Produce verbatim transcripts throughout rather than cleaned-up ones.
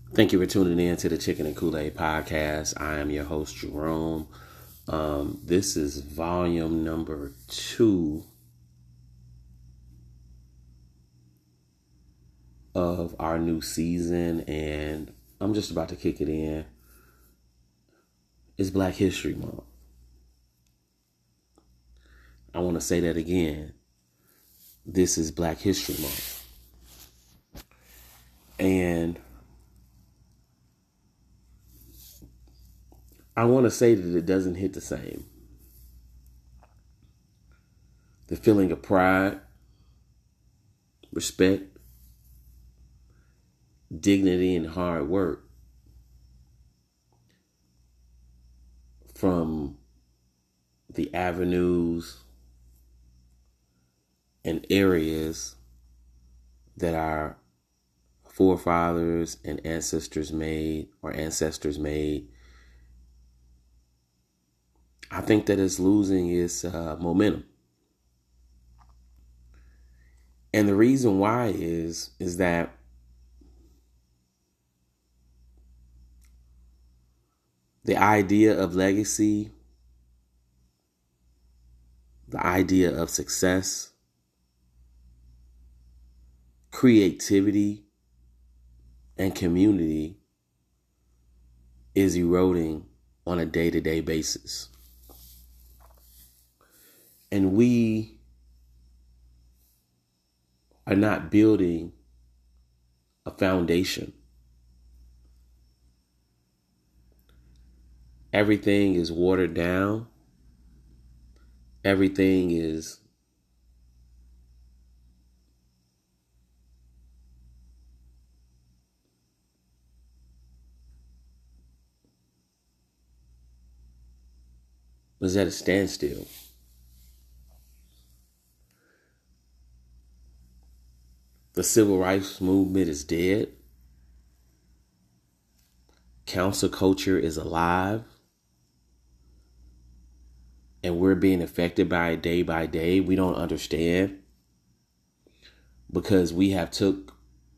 Thank you for tuning in to the Chicken and Kool-Aid podcast. I am your host, Jerome. Um, this is volume number two of our new season, and I'm just about to kick it in. It's Black History Month. I want to say that again. This is Black History Month. And I want to say that it doesn't hit the same. The feeling of pride, respect, dignity, and hard work from the avenues and areas that our forefathers and ancestors made or ancestors made. I think that it's losing its uh, momentum. And the reason why is, is that the idea of legacy, the idea of success, creativity, and community is eroding on a day-to-day basis. And we are not building a foundation. Everything is watered down. Everything is was at a standstill. The civil rights movement is dead. Council culture is alive. And we're being affected by it day by day. We don't understand because we have took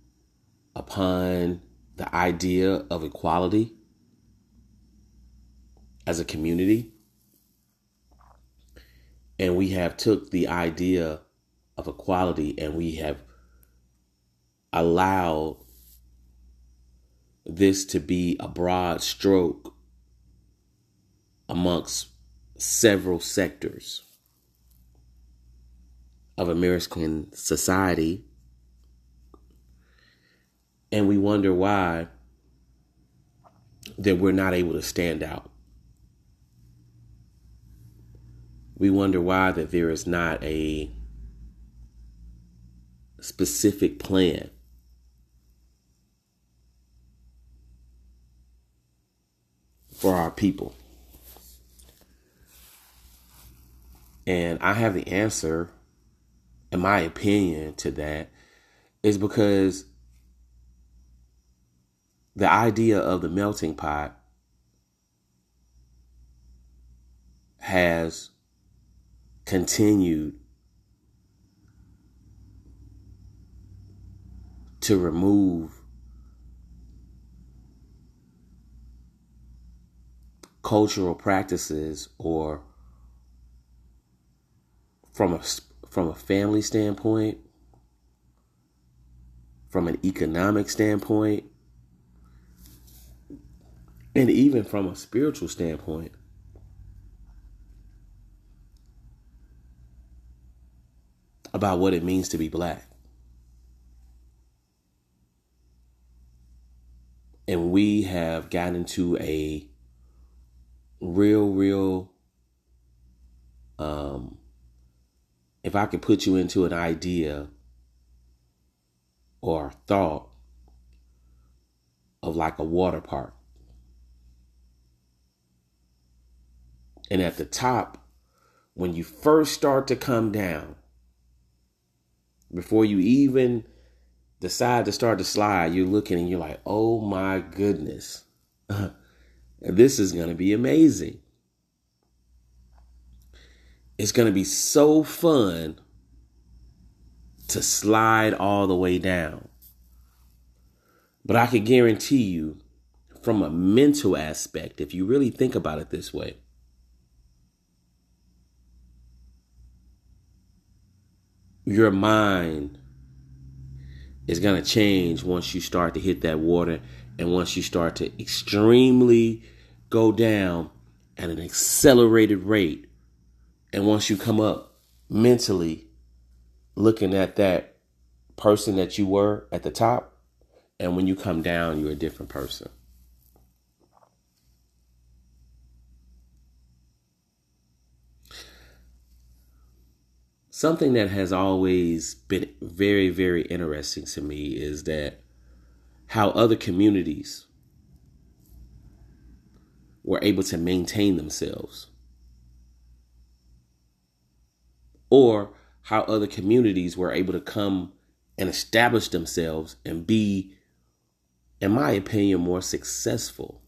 upon the idea of equality as a community. And we have took the idea of equality and we have allowed this to be a broad stroke amongst several sectors of American society. And we wonder why that we're not able to stand out. We wonder why that there is not a specific plan for our people. And I have the answer, in my opinion, to that is because the idea of the melting pot has continued to remove cultural practices or from a from a family standpoint, from an economic standpoint, and even from a spiritual standpoint. About what it means to be black. And we have gotten into a real, real, um, if I could put you into an idea or a thought of like a water park. And at the top, when you first start to come down, before you even decide to start to slide, you're looking and you're like, oh my goodness, this is going to be amazing. It's going to be so fun to slide all the way down. But I could guarantee you, from a mental aspect, if you really think about it this way, your mind is going to change once you start to hit that water and once you start to extremely go down at an accelerated rate. And once you come up mentally looking at that person that you were at the top, and when you come down, you're a different person. Something that has always been very, very interesting to me is that how other communities were able to maintain themselves, or how other communities were able to come and establish themselves and be, in my opinion, more successful.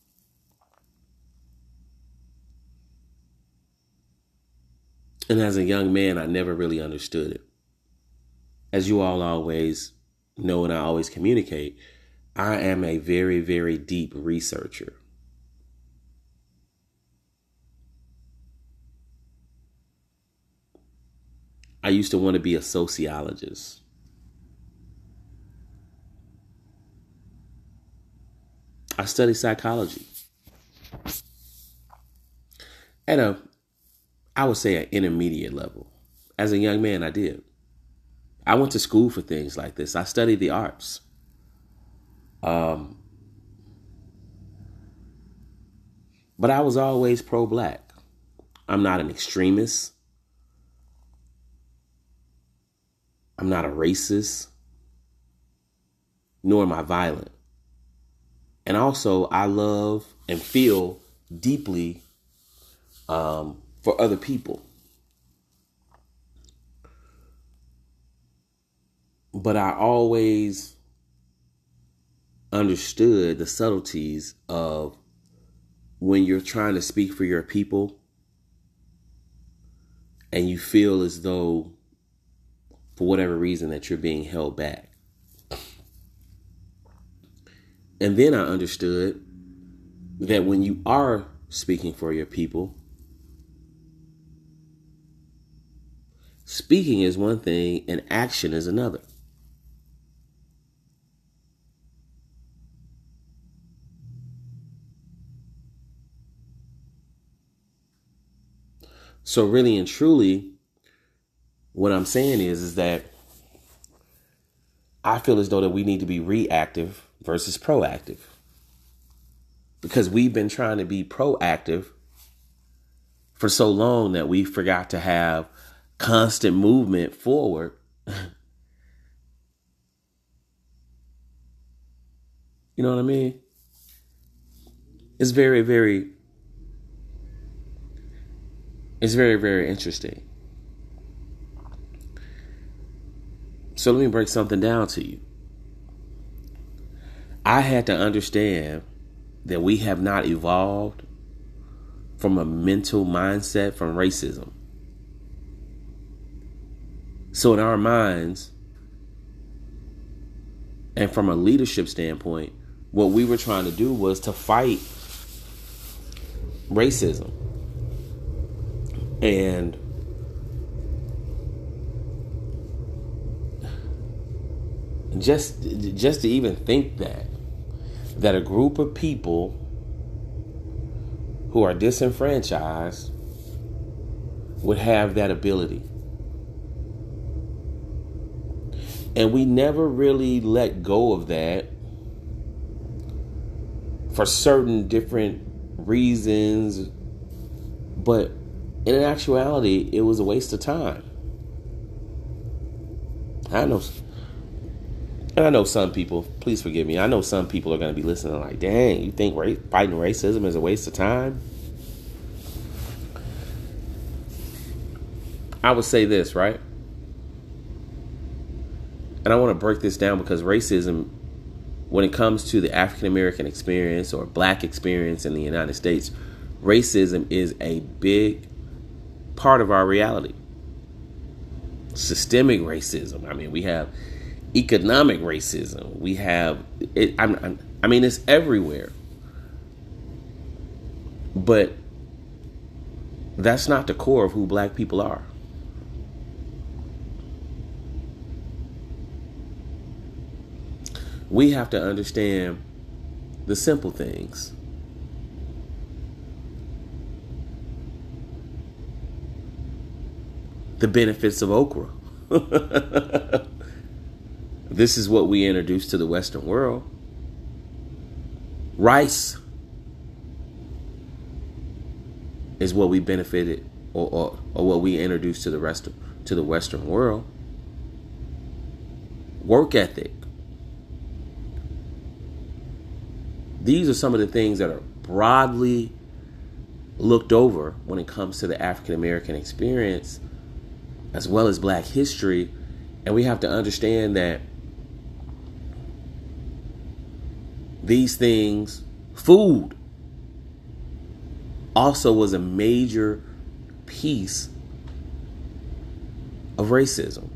And as a young man, I never really understood it. As you all always know and I always communicate, I am a very, very deep researcher. I used to want to be a sociologist. I studied psychology at a, I would say, an intermediate level. As a young man, I did. I went to school for things like this. I studied the arts. Um, but I was always pro-black. I'm not an extremist. I'm not a racist, nor am I violent. And also, I love and feel deeply um, for other people. But I always understood the subtleties of when you're trying to speak for your people and you feel as though, for whatever reason, that you're being held back. And then I understood that when you are speaking for your people, speaking is one thing and action is another. So really and truly, what I'm saying is, is that I feel as though that we need to be reactive versus proactive. Because we've been trying to be proactive for so long that we forgot to have constant movement forward. You know what I mean? It's very, very, it's very, very interesting. So let me break something down to you. I had to understand that we have not evolved from a mental mindset from racism. So in our minds, and from a leadership standpoint, what we were trying to do was to fight racism. And just just to even think that that a group of people who are disenfranchised would have that ability. And we never really let go of that for certain different reasons. But in actuality, it was a waste of time. I know, and I know some people, please forgive me, I know some people are going to be listening like, dang, you think ra- fighting racism is a waste of time? I would say this, right? And I want to break this down because racism, when it comes to the African American experience or black experience in the United States, racism is a big part of our reality. Systemic racism. I mean, we have economic racism. We have it. I'm, I'm, I mean, it's everywhere. But that's not the core of who black people are. We have to understand the simple things. The benefits of okra. This is what we introduced to the Western world. Rice is what we benefited, or, or, or what we introduced to the rest of, to the Western world. Work ethic. These are some of the things that are broadly looked over when it comes to the African American experience, as well as black history. And we have to understand that these things, food, also was a major piece of racism.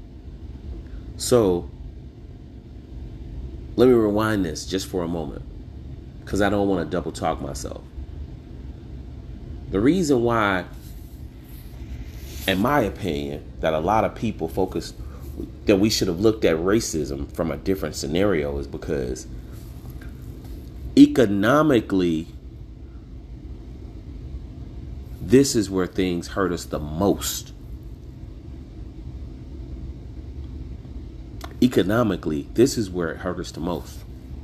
So let me rewind this just for a moment, because I don't want to double talk myself. The reason why, in my opinion, that a lot of people focus that we should have looked at racism from a different scenario is because economically, this is where things hurt us the most. Economically, this is where it hurt us the most.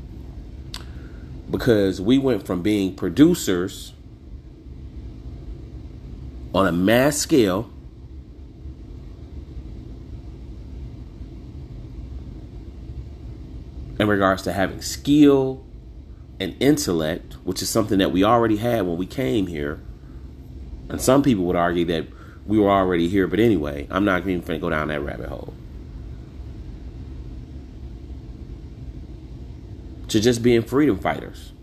Because we went from being producers on a mass scale in regards to having skill and intellect, which is something that we already had when we came here. And some people would argue that we were already here, but anyway, I'm not even going to go down that rabbit hole. To just being freedom fighters.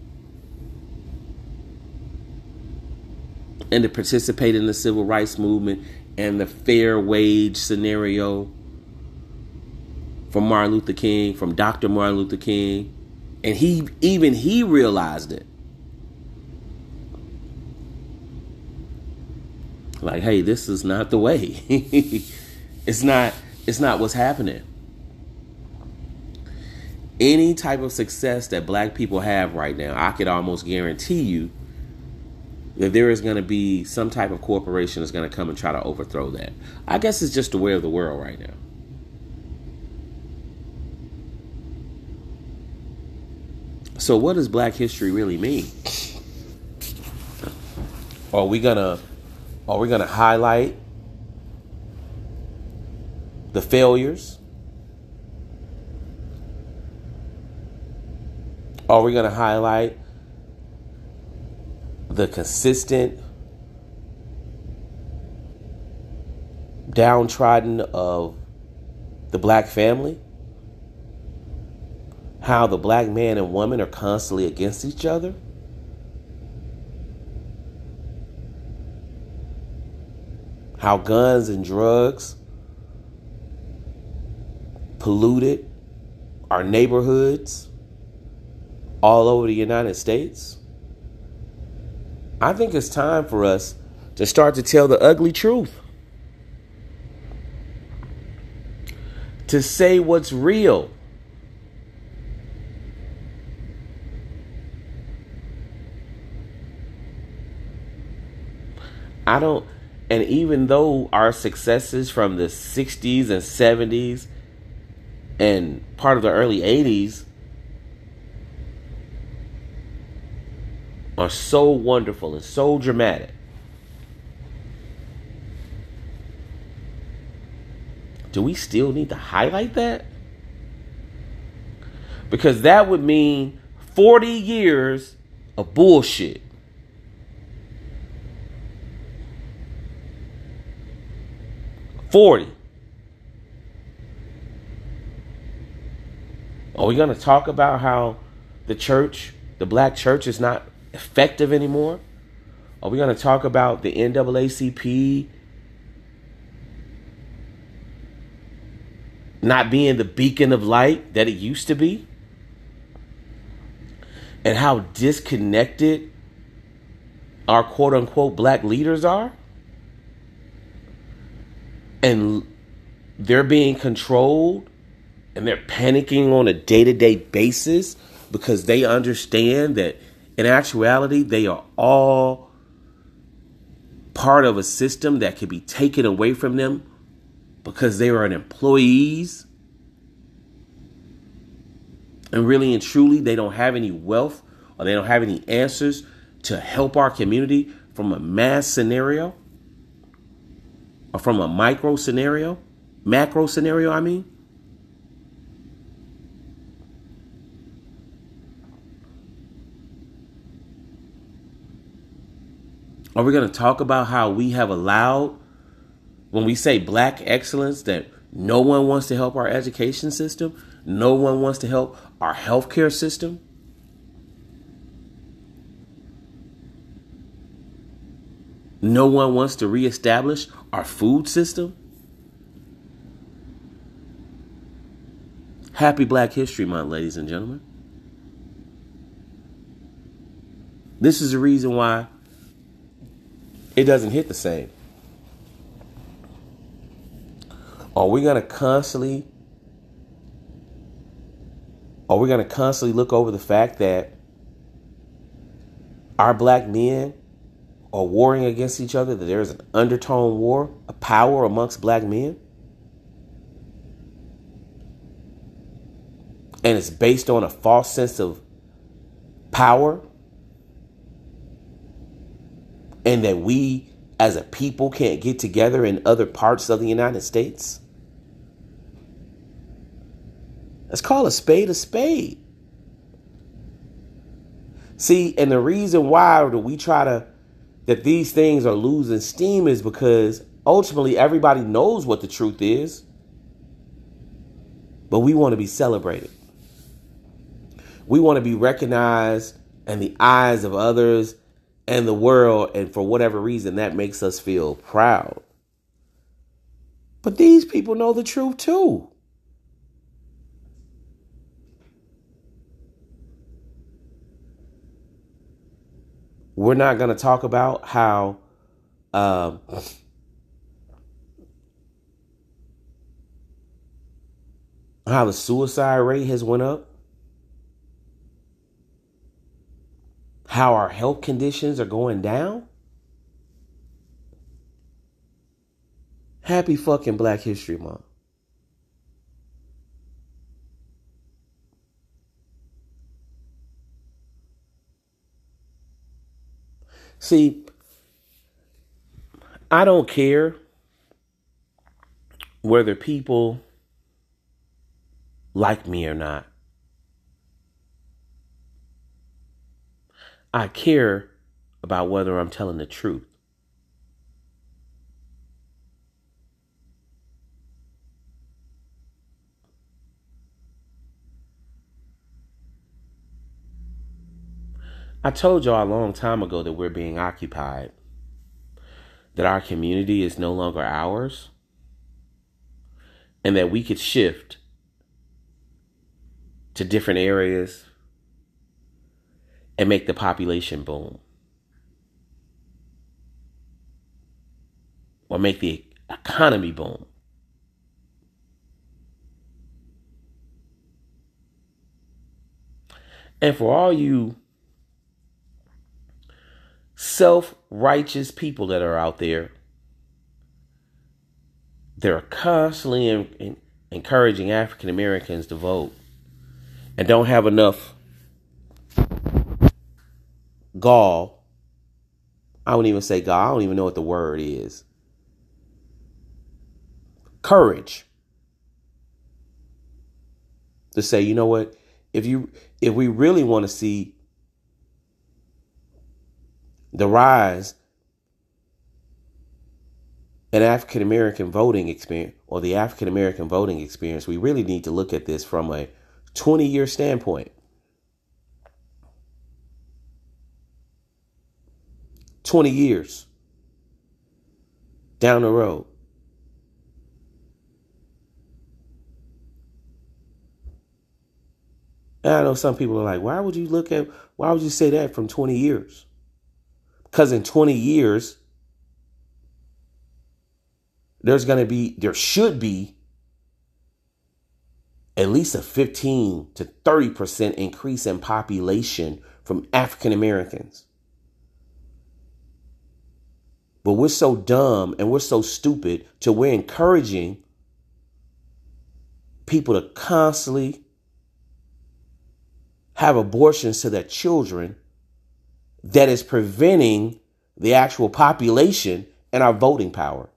And to participate in the civil rights movement and the fair wage scenario from Martin Luther King, from Doctor Martin Luther King. And he, even he realized it. Like, hey, this is not the way. It's not, it's not what's happening. Any type of success that black people have right now, I could almost guarantee you that there is going to be some type of corporation that's going to come and try to overthrow that. I guess it's just the way of the world right now. So what does black history really mean? Are we gonna are we gonna highlight the failures? Are we gonna highlight the consistent downtrodden of the black family? How the black man and woman are constantly against each other? How guns and drugs polluted our neighborhoods all over the United States? I think it's time for us to start to tell the ugly truth. To say what's real. I don't, and even though our successes from the sixties and seventies and part of the early eighties are so wonderful and so dramatic, do we still need to highlight that? Because that would mean forty years of bullshit. forty. Are we going to talk about how the church, the black church, is not effective anymore? Are we going to talk about the N double A C P not being the beacon of light that it used to be, and how disconnected our quote unquote black leaders are, and they're being controlled and they're panicking on a day-to-day basis because they understand that in actuality they are all part of a system that can be taken away from them because they are an employees, and really and truly they don't have any wealth or they don't have any answers to help our community from a mass scenario or from a micro scenario, macro scenario, I mean. Are we going to talk about how we have allowed, when we say black excellence, that no one wants to help our education system? No one wants to help our healthcare system? No one wants to reestablish our food system? Happy Black History Month, ladies and gentlemen. This is the reason why it doesn't hit the same. Are we going to constantly, are we going to constantly look over the fact that our black men are warring against each other, that there's an undertone war, a power amongst black men? And it's based on a false sense of power, and that we as a people can't get together in other parts of the United States? Let's call a spade a spade. See, and the reason why we try to, that these things are losing steam is because ultimately everybody knows what the truth is, but we want to be celebrated. We want to be recognized in the eyes of others and the world, and for whatever reason, that makes us feel proud. But these people know the truth too. We're not going to talk about how um, how the suicide rate has went up, how our health conditions are going down. Happy fucking Black History Month. See, I don't care whether people like me or not. I care about whether I'm telling the truth. I told y'all a long time ago that we're being occupied, that our community is no longer ours, and that we could shift to different areas and make the population boom, or make the economy boom. And for all you self-righteous people that are out there, they're constantly in, in, encouraging African Americans to vote and don't have enough gall. I don't even say gall. I don't even know what the word is. Courage to say, you know what? If you, if we really want to see the rise in African American voting experience, or the African American voting experience, we really need to look at this from a twenty year standpoint. twenty years down the road. And I know some people are like, why would you look at, why would you say that from twenty years? Because in twenty years, there's going to be, there should be at least a fifteen to thirty percent increase in population from African Americans. But we're so dumb and we're so stupid to we're encouraging people to constantly have abortions to their children that is preventing the actual population and our voting power.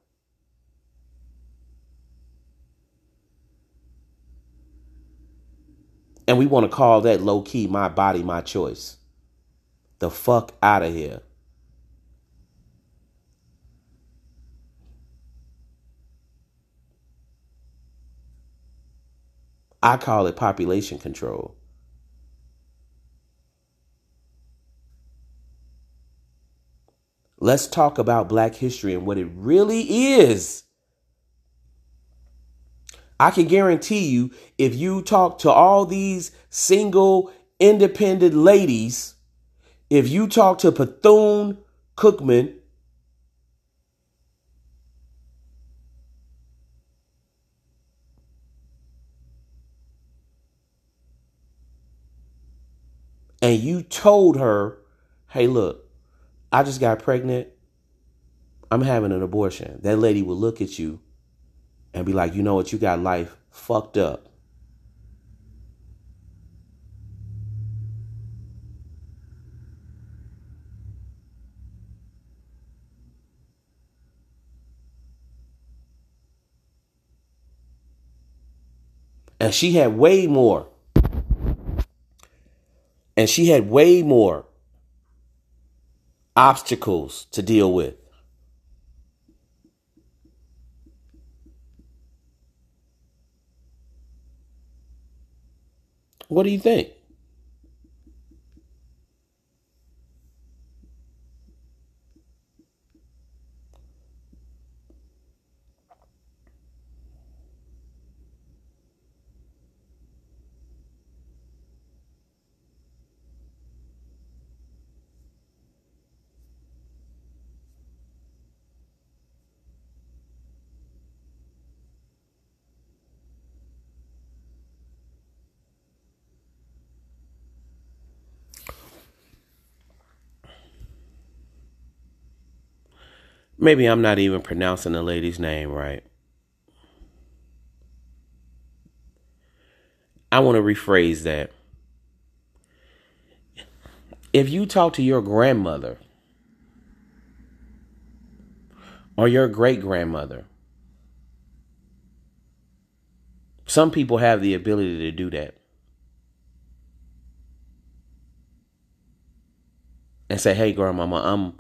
And we want to call that low key, my body, my choice. The fuck out of here. I call it population control. Let's talk about Black history and what it really is. I can guarantee you, if you talk to all these single, independent ladies, if you talk to Bethune-Cookman, and you told her, hey, look, I just got pregnant, I'm having an abortion, that lady will look at you and be like, you know what, you got life fucked up. And she had way more. And she had way more obstacles to deal with. What do you think? Maybe I'm not even pronouncing the lady's name right. I want to rephrase that. If you talk to your grandmother or your great grandmother, some people have the ability to do that. And say, hey, grandmama, I'm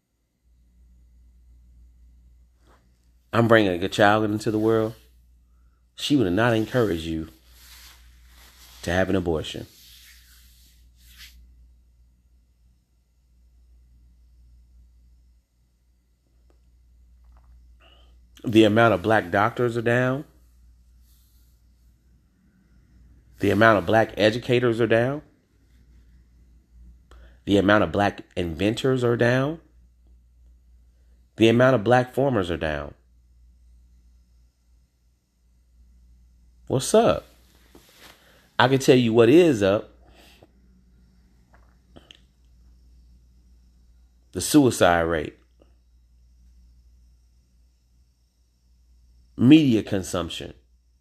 I'm bringing a child into the world. She would not encourage you to have an abortion. The amount of Black doctors are down. The amount of Black educators are down. The amount of Black inventors are down. The amount of Black farmers are down. What's up? I can tell you what is up. The suicide rate. Media consumption.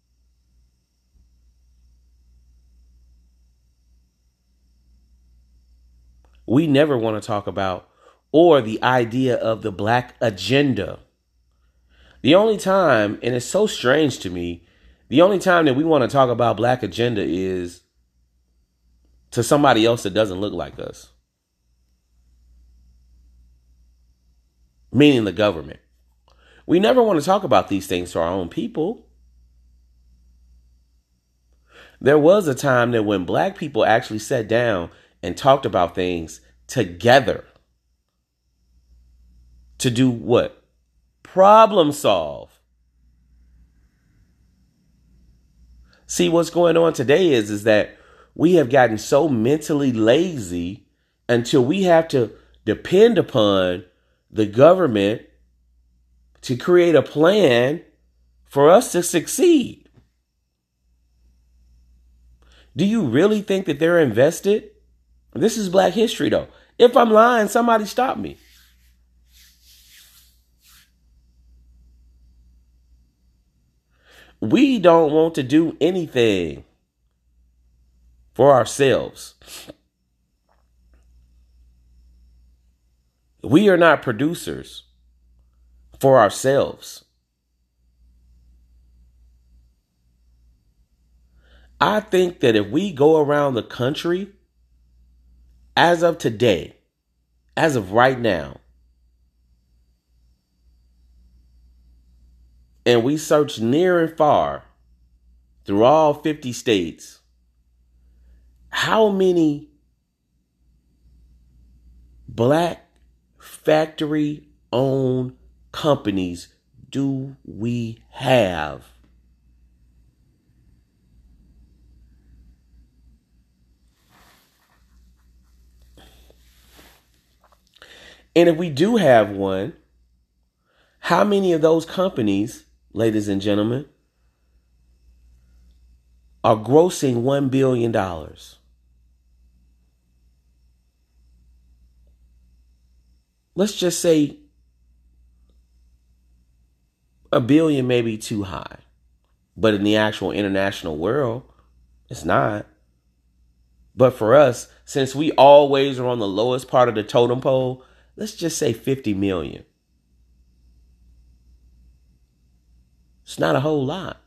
We never want to talk about, or the idea of the Black agenda. The only time, and it's so strange to me, the only time that we want to talk about Black agenda is to somebody else that doesn't look like us. Meaning the government. We never want to talk about these things to our own people. There was a time that when Black people actually sat down and talked about things together to do what? Problem solve. See, what's going on today is, is that we have gotten so mentally lazy until we have to depend upon the government to create a plan for us to succeed. Do you really think that they're invested? This is Black history, though. If I'm lying, somebody stop me. We don't want to do anything for ourselves. We are not producers for ourselves. I think that if we go around the country, as of today, as of right now, and we search near and far through all fifty states, how many Black factory-owned companies do we have? And if we do have one, how many of those companies, ladies and gentlemen, are grossing one billion dollars? Let's just say a billion may be too high, but in the actual international world, it's not. But for us, since we always are on the lowest part of the totem pole, let's just say fifty million. It's not a whole lot.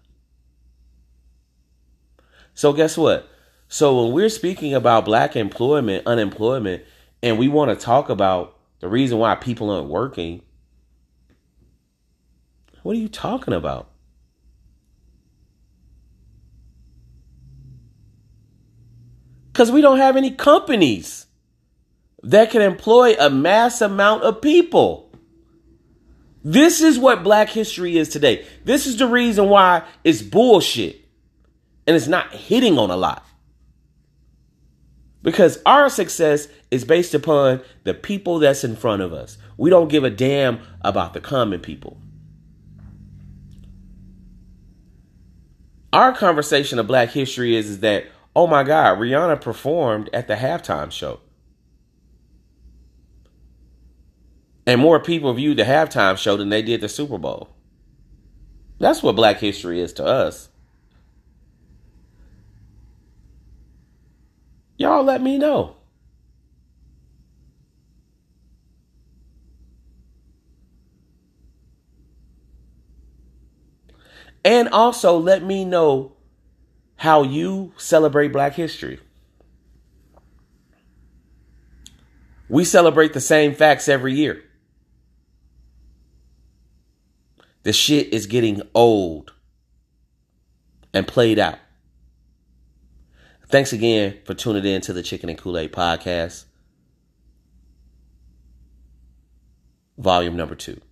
So guess what? So when we're speaking about Black employment, unemployment, and we want to talk about the reason why people aren't working, what are you talking about? Because we don't have any companies that can employ a mass amount of people. This is what Black history is today. This is the reason why it's bullshit and it's not hitting on a lot. Because our success is based upon the people that's in front of us. We don't give a damn about the common people. Our conversation of Black history is, is that, oh my God, Rihanna performed at the halftime show. And more people viewed the halftime show than they did the Super Bowl. That's what Black history is to us. Y'all let me know. And also let me know how you celebrate Black history. We celebrate the same facts every year. The shit is getting old and played out. Thanks again for tuning in to the Chicken and Kool-Aid podcast, volume number two.